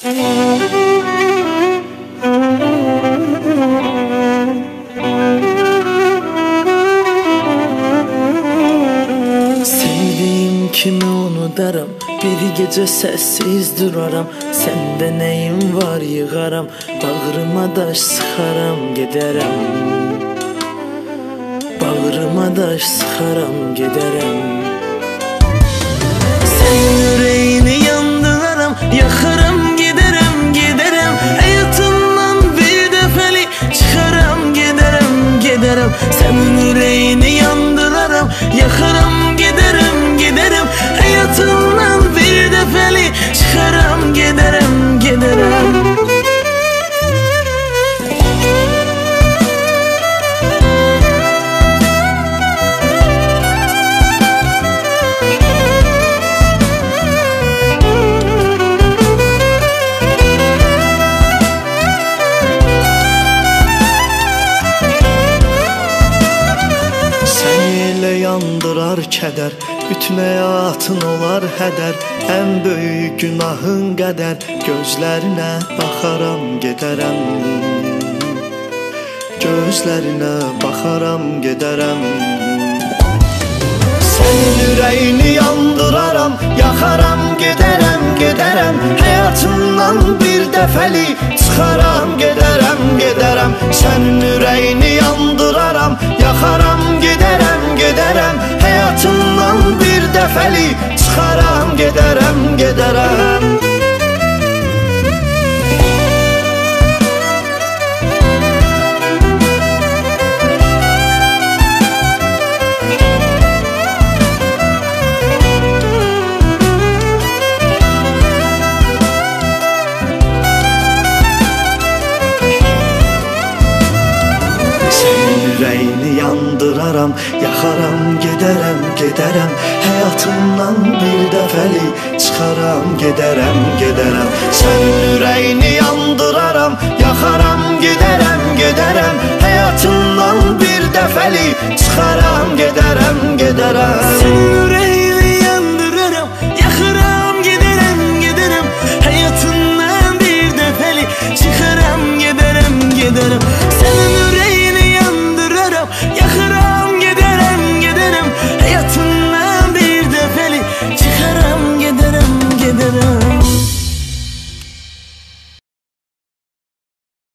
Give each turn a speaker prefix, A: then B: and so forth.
A: Sevdiğim kimi unudaram, bir gece sessiz duraram. Sende neyim var yığaram, bağrıma daş sıxaram giderem. Bağrıma daş sıxaram giderem. Senin yüreğini yandıraram, yaxaram giderem, giderem. Hayatımdan bir defeli çıkaram giderem, giderem. Senin yüreğini yandıraram, yaxaram giderem, giderem. Hayatımdan bir defeli çıkaram giderem, giderem. Yandırar kədər, bütün həyatın olar hədər. Ən böyük günahın qədər, gözlərinə baxaram gedərəm. Gözlərinə baxaram gedərəm. Sənin ürəyini yandıraram, yaxaram gedərəm, gedərəm. Həyatımdan bir dəfəli çıxaram gedərəm, gedərəm. Sənin ürəyini yandıraram, yaxaram gedərəm, gedərəm. Həyatımdan bir dəfəli çıxaram gedərəm, gedərəm. Yüreğini yandıraram, yaxaram gedərəm, gedərəm. Həyatımdan bir dəfəli çıxaram gedərəm, gedərəm. Sənin ürəyini yandıraram, yaxaram gedərəm, gedərəm. Həyatımdan bir dəfəli çıxaram gedərəm, gedərəm.